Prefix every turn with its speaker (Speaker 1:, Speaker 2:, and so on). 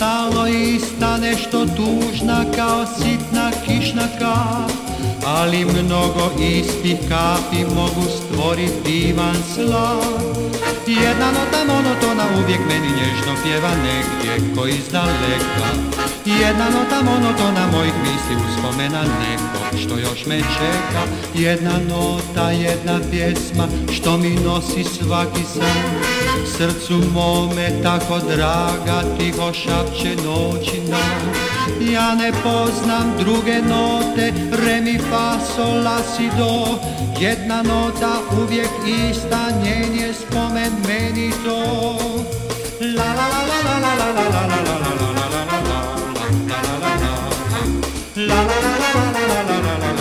Speaker 1: stalno ista, nešto tužna kao sitna kišna kap, ali mnogo istih kapi mogu stvoriti divan slav. Jedna nota monotona uvijek meni nježno pjeva negdje ko iz daleka. Jedna nota monotona mojih misli uspomena neko što još me čeka. Jedna nota, jedna pjesma što mi nosi svaki san. Srcu mome tako draga tiho šapće noć i dan. Ja ne poznam druge note, re mi fa sol la si do. Jedna nota uvijek ista, njen je spomen meni to. La la la la la la la la la la la la la la la la la la la la.